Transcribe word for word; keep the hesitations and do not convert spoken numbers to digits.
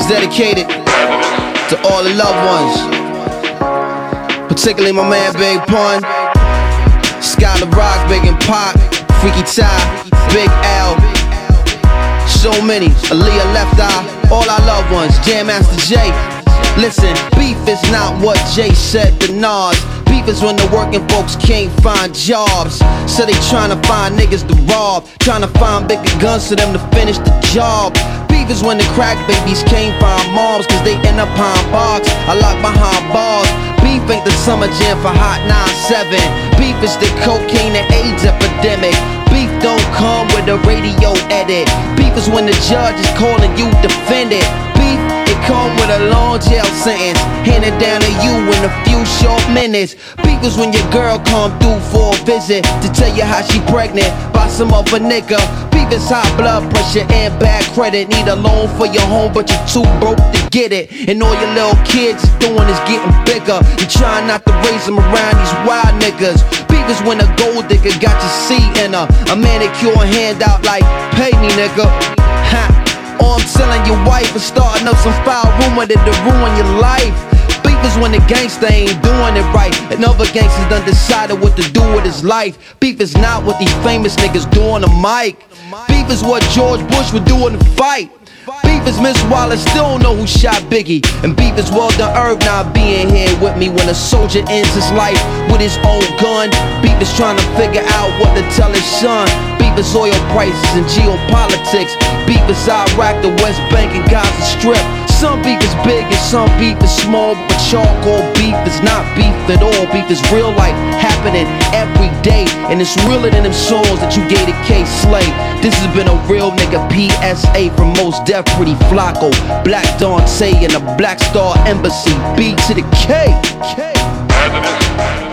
dedicated to all the loved ones, particularly my man Big Pun, Skylar Rock, Big and Pop, Freaky Ty, Big L, so many, Aaliyah Left Eye, all our loved ones, Jam Master Jay. Listen, beef is not what Jay said to Nas. Beef is when the working folks can't find jobs, so they tryna find niggas to rob, tryna find bigger guns for them to finish the job. Beef is when the crack babies can't find moms, cause they end up behind bars, I lock behind bars. Beef ain't the summer jam for Hot nine seven. Beef is the cocaine and AIDS epidemic. Beef don't come with a radio edit. Beef is when the judge is calling you defendant. Beef, it come with a long jail sentence, handed down to you in a few short minutes. Beef is when your girl come through for a visit to tell you how she pregnant by some other nigga. Beef is high blood pressure and bad credit. Need a loan for your home but you're too broke to get it. And all your little kids is doing is getting bigger. You trying not to raise them around these wild niggas. Beef is when a gold digger got your seat in her, a manicure handout like, pay me nigga. Ha. Or I'm telling your wife and starting up some foul rumor that to ruin your life. Beef is when the gangster ain't doing it right, and other gangsters done decided what to do with his life. Beef is not what these famous niggas do on the mic. Beef is what George Bush would do in the fight. Beef is Miss Wallace, still don't know who shot Biggie. And beef is Well Done Herb not being here with me when a soldier ends his life with his own gun. Beef is trying to figure out what to tell his son. Beef is oil prices and geopolitics. Beef is Iraq, the West Bank and Gaza Strip. Some beef is big and some beef is small, but charcoal beef is not beef at all. Beef is real life happening every day, and it's realer than them songs that you gave to K-Slay. This has been a real nigga P S A from Mos Def, Pretty Flacco, Black Dante and the Black Star Embassy. B to the K. K.